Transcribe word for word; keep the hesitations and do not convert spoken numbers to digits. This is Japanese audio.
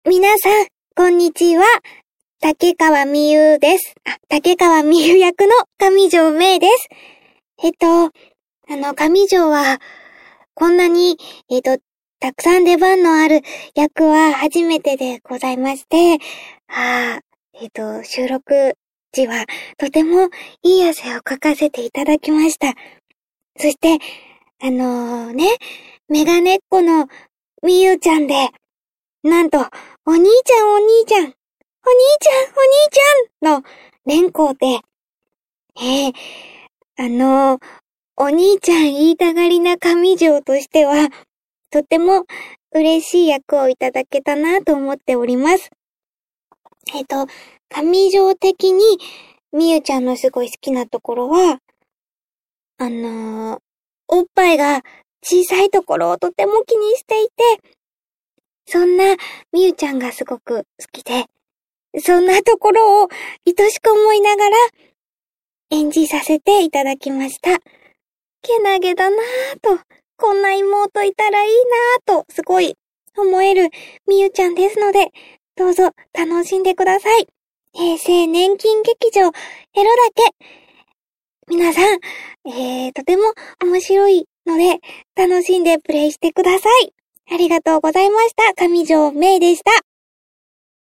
皆さん、こんにちは。竹川美優です。あ、竹川美優役の上条芽衣です。えっと、あの、上条は、こんなに、えっと、たくさん出番のある役は初めてでございまして、あえっと、収録時はとてもいい汗をかかせていただきました。そして、あのー、ね、メガネっ子の美優ちゃんで、なんと、お兄ちゃんお兄ちゃん、お兄ちゃんお兄ちゃんの連行で、えー、あのー、お兄ちゃん言いたがりな上条としては、とても嬉しい役をいただけたなと思っております。えっと、上条的に、みゆちゃんのすごい好きなところは、あのー、おっぱいが小さいところをとても気にしていて、そんなみゆちゃんがすごく好きで、そんなところを愛しく思いながら演じさせていただきました。けなげだなぁと、こんな妹いたらいいなぁと、すごい思えるみゆちゃんですので、どうぞ楽しんでください。平成年金劇場、エロだけ。皆さん、えー、とても面白いので、楽しんでプレイしてください。ありがとうございました。上条芽衣でした。